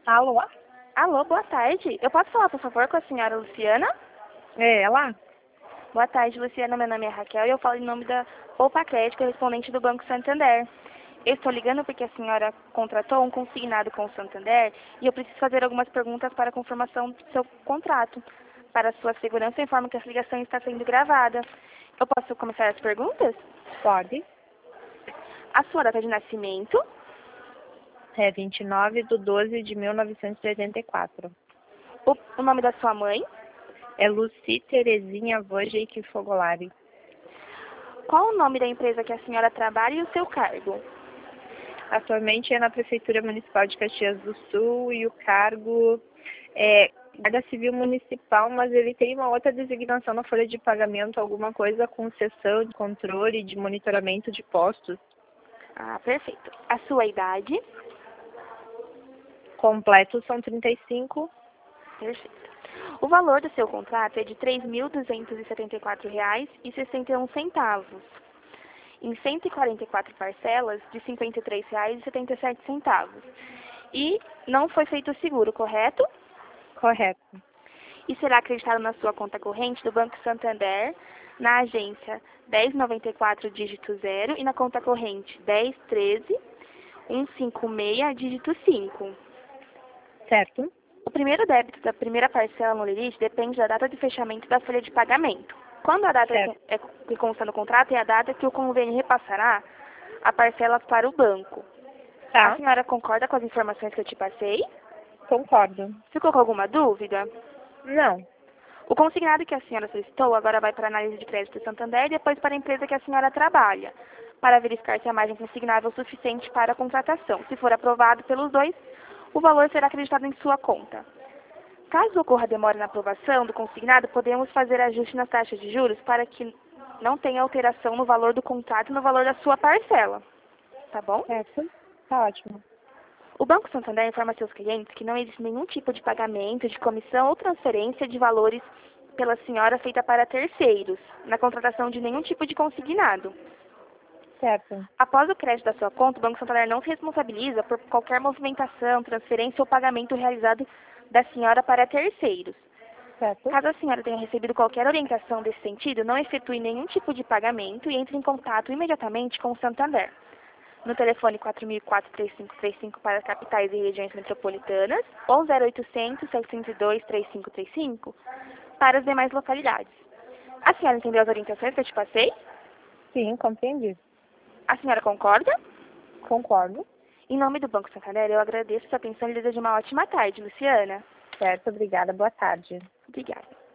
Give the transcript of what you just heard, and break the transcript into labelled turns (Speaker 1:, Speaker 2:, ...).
Speaker 1: Alô?
Speaker 2: Alô, boa tarde. Eu posso falar, por favor, com a senhora Luciana?
Speaker 1: É ela?
Speaker 2: Boa tarde, Luciana. Meu nome é Raquel e eu falo em nome da Poupa Crédito, correspondente do Banco Santander. Eu estou ligando porque a senhora contratou um consignado com o Santander e eu preciso fazer algumas perguntas para a confirmação do seu contrato. Para sua segurança, eu informo que essa ligação está sendo gravada. Eu posso começar as perguntas?
Speaker 1: Pode.
Speaker 2: A sua data de nascimento,
Speaker 1: É 29/12/1984.
Speaker 2: o nome da sua mãe,
Speaker 1: É Luci Terezinha Wojcik Fogolari.
Speaker 2: qual o nome da empresa que a senhora trabalha e o seu cargo?
Speaker 1: Atualmente é na Prefeitura Municipal de Caxias do Sul e o cargo é Guarda Civil Municipal, mas ele tem uma outra designação na folha de pagamento, alguma coisa com sessão de controle de monitoramento de postos.
Speaker 2: Ah, perfeito. A sua idade?
Speaker 1: Completos são 35.
Speaker 2: Perfeito. O valor do seu contrato é de R$ 3.274,61, em 144 parcelas de R$ 53,77. E não foi feito o seguro, correto?
Speaker 1: Correto.
Speaker 2: E será acreditado na sua conta corrente do Banco Santander, na agência 1094, dígito 0, e na conta corrente 1013-156, dígito 5.
Speaker 1: Certo?
Speaker 2: O primeiro débito da primeira parcela no limite depende da data de fechamento da folha de pagamento. Quando a data que consta no contrato é a data que o convênio repassará a parcela para o banco. A
Speaker 1: Tá.
Speaker 2: senhora concorda com as informações que eu te passei?
Speaker 1: Concordo.
Speaker 2: Ficou com alguma dúvida?
Speaker 1: Não.
Speaker 2: O consignado que a senhora solicitou agora vai para a análise de crédito do Santander e depois para a empresa que a senhora trabalha, para verificar se a margem consignável é suficiente para a contratação. Se for aprovado pelos dois, o valor será acreditado em sua conta. Caso ocorra demora na aprovação do consignado, podemos fazer ajuste nas taxas de juros para que não tenha alteração no valor do contrato e no valor da sua parcela. Tá bom?
Speaker 1: Certo? Tá ótimo.
Speaker 2: O Banco Santander informa a seus clientes que não existe nenhum tipo de pagamento, de comissão ou transferência de valores pela senhora feita para terceiros, na contratação de nenhum tipo de consignado.
Speaker 1: Certo.
Speaker 2: Após o crédito da sua conta, o Banco Santander não se responsabiliza por qualquer movimentação, transferência ou pagamento realizado da senhora para terceiros.
Speaker 1: Certo?
Speaker 2: Caso a senhora tenha recebido qualquer orientação desse sentido, não efetue nenhum tipo de pagamento e entre em contato imediatamente com o Santander. No telefone 4004-3535 para as capitais e regiões metropolitanas ou 0800-702-3535 para as demais localidades. A senhora entendeu as orientações que eu te passei?
Speaker 1: Sim, compreendi.
Speaker 2: A senhora concorda?
Speaker 1: Concordo.
Speaker 2: Em nome do Banco Santander, eu agradeço sua atenção e lhe desejo uma ótima tarde, Luciana.
Speaker 1: Certo, obrigada. Boa tarde.
Speaker 2: Obrigada.